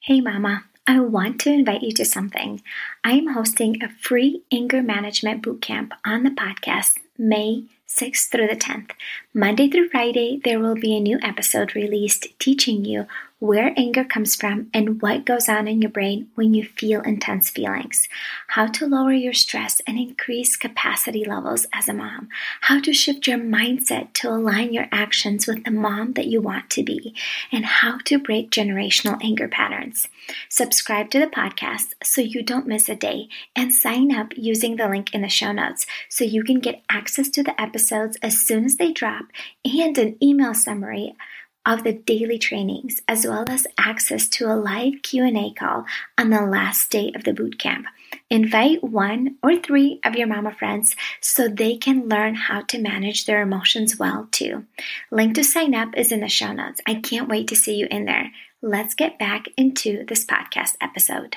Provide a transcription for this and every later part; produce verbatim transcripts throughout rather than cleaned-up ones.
Hey Mama, I want to invite you to something. I am hosting a free anger management bootcamp on the podcast May sixth through the tenth. Monday through Friday, there will be a new episode released teaching you where anger comes from and what goes on in your brain when you feel intense feelings, how to lower your stress and increase capacity levels as a mom, how to shift your mindset to align your actions with the mom that you want to be, and how to break generational anger patterns. Subscribe to the podcast so you don't miss a day, and sign up using the link in the show notes so you can get access to the episodes as soon as they drop and an email summary of the daily trainings, as well as access to a live Q and A call on the last day of the bootcamp. Invite one or three of your mama friends so they can learn how to manage their emotions well too. Link to sign up is in the show notes. I can't wait to see you in there. Let's get back into this podcast episode.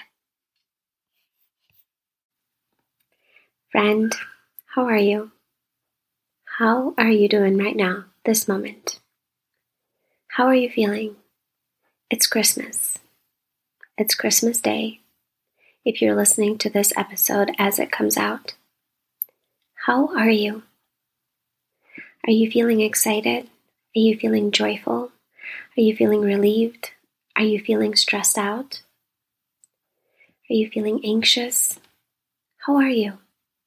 Friend, how are you? How are you doing right now, this moment? How are you feeling? It's Christmas. It's Christmas Day. If you're listening to this episode as it comes out, how are you? Are you feeling excited? Are you feeling joyful? Are you feeling relieved? Are you feeling stressed out? Are you feeling anxious? How are you?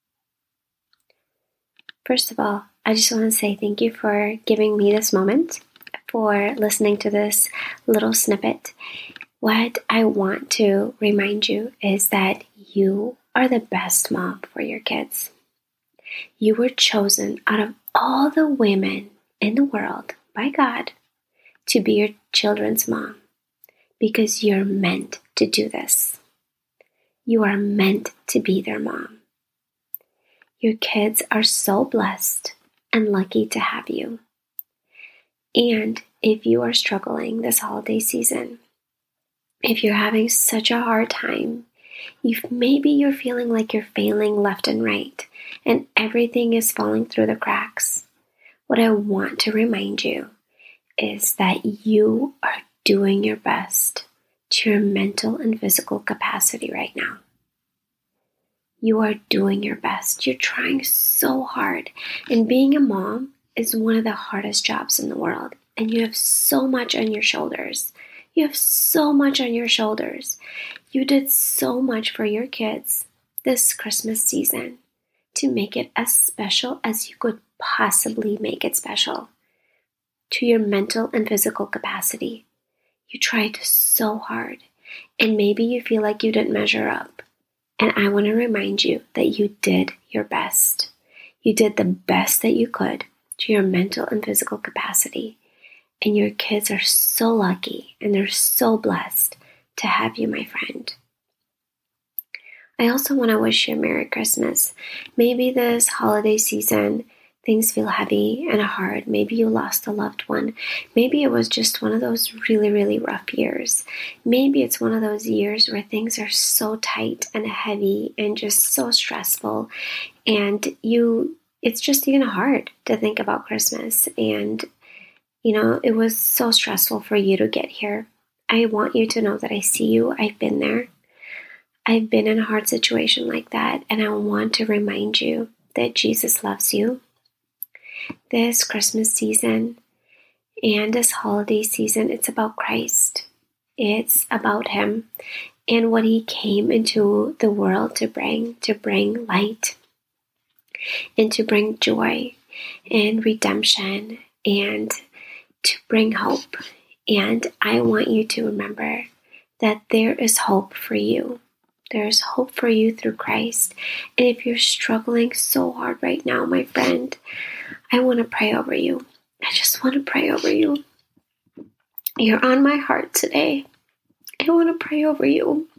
First of all, I just want to say thank you for giving me this moment, for listening to this little snippet. What I want to remind you is that you are the best mom for your kids. You were chosen out of all the women in the world by God to be your children's mom because you're meant to do this. You are meant to be their mom. Your kids are so blessed and lucky to have you. And if you are struggling this holiday season, if you're having such a hard time, if maybe you're feeling like you're failing left and right and everything is falling through the cracks, what I want to remind you is that you are doing your best to your mental and physical capacity right now. You are doing your best. You're trying so hard. And being a mom is one of the hardest jobs in the world. And you have so much on your shoulders. You have so much on your shoulders. You did so much for your kids this Christmas season to make it as special as you could possibly make it special. To your mental and physical capacity. You tried so hard. And maybe you feel like you didn't measure up. And I want to remind you that you did your best. You did the best that you could to your mental and physical capacity. And your kids are so lucky and they're so blessed to have you, my friend. I also want to wish you a Merry Christmas. Maybe this holiday season, things feel heavy and hard. Maybe you lost a loved one. Maybe it was just one of those really, really rough years. Maybe it's one of those years where things are so tight and heavy and just so stressful. And you, it's just even hard to think about Christmas. And, you know, it was so stressful for you to get here. I want you to know that I see you. I've been there. I've been in a hard situation like that. And I want to remind you that Jesus loves you. This Christmas season and this holiday season, it's about Christ. It's about Him and what He came into the world to bring, to bring light and to bring joy and redemption and to bring hope. And I want you to remember that there is hope for you. There is hope for you through Christ. And if you're struggling so hard right now, my friend, I want to pray over you. I just want to pray over you. You're on my heart today. I want to pray over you.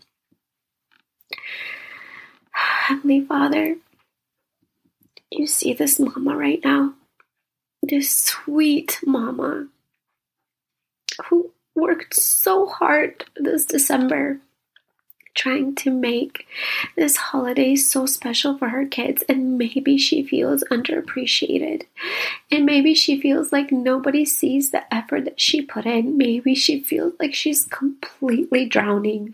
Heavenly Father, you see this mama right now. This sweet mama who worked so hard this December trying to make this holiday so special for her kids, and maybe she feels underappreciated, and maybe she feels like nobody sees the effort that she put in. Maybe she feels like she's completely drowning.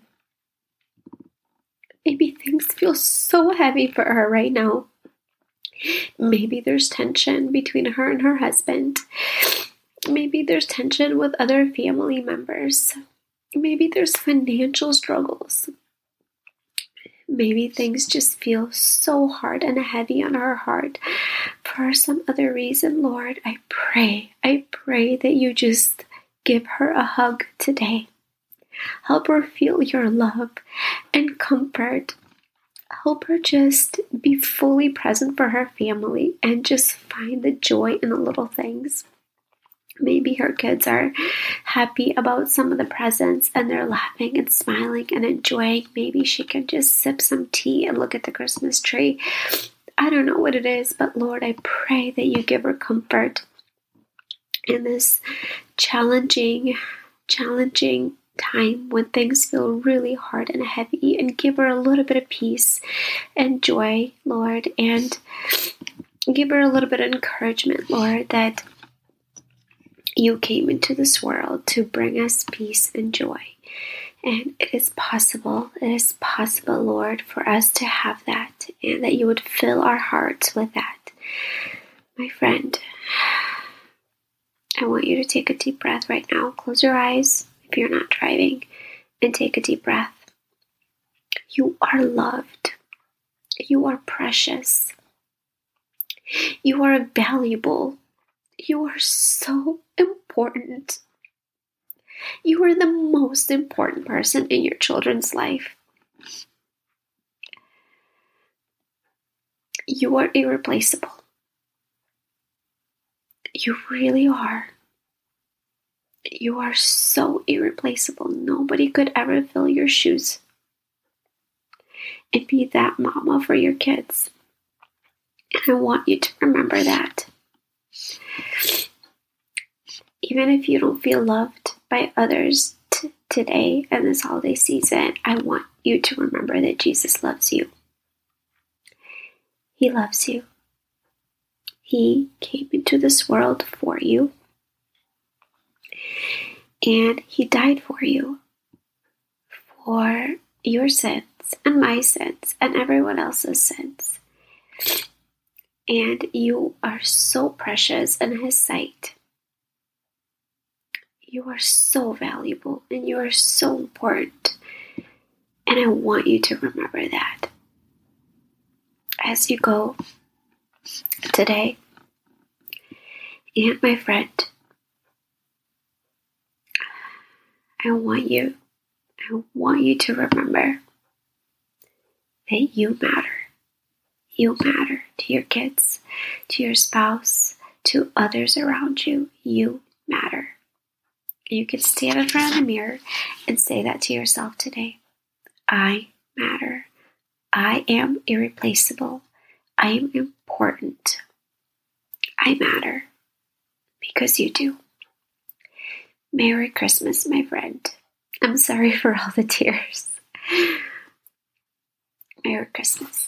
Maybe things feel so heavy for her right now. Maybe there's tension between her and her husband. Maybe there's tension with other family members. Maybe there's financial struggles. Maybe things just feel so hard and heavy on her heart for some other reason. Lord, I pray, I pray that you just give her a hug today. Help her feel your love and comfort. Help her just be fully present for her family and just find the joy in the little things. Maybe her kids are happy about some of the presents and they're laughing and smiling and enjoying. Maybe she can just sip some tea and look at the Christmas tree. I don't know what it is, but Lord, I pray that you give her comfort in this challenging, challenging time when things feel really hard and heavy, and give her a little bit of peace and joy, Lord, and give her a little bit of encouragement, Lord, that you came into this world to bring us peace and joy. And it is possible, it is possible, Lord, for us to have that, and that you would fill our hearts with that. My friend, I want you to take a deep breath right now. Close your eyes if you're not driving, and take a deep breath. You are loved. You are precious. You are valuable. You are so important. You are the most important person in your children's life. You are irreplaceable. You really are. You are so irreplaceable. Nobody could ever fill your shoes and be that mama for your kids. And I want you to remember that. Even if you don't feel loved by others t- today and this holiday season, I want you to remember that Jesus loves you. He loves you. He came into this world for you. And he died for you, for your sins and my sins and everyone else's sins. And you are so precious in his sight. You are so valuable and you are so important. And I want you to remember that as you go today. And my friend, I want you, I want you to remember that you matter. You matter to your kids, to your spouse, to others around you. You matter. You can stand in front of the mirror and say that to yourself today. I matter. I am irreplaceable. I am important. I matter because you do. Merry Christmas, my friend. I'm sorry for all the tears. Merry Christmas.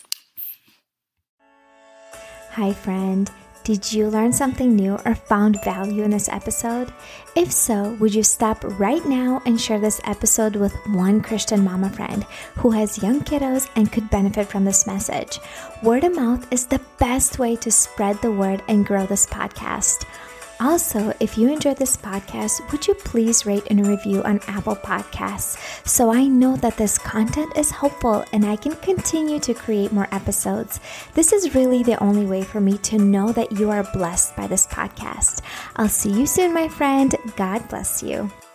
Hi, friend. Did you learn something new or found value in this episode? If so, would you stop right now and share this episode with one Christian mama friend who has young kiddos and could benefit from this message? Word of mouth is the best way to spread the word and grow this podcast. Also, if you enjoyed this podcast, would you please rate and review on Apple Podcasts so I know that this content is helpful and I can continue to create more episodes. This is really the only way for me to know that you are blessed by this podcast. I'll see you soon, my friend. God bless you.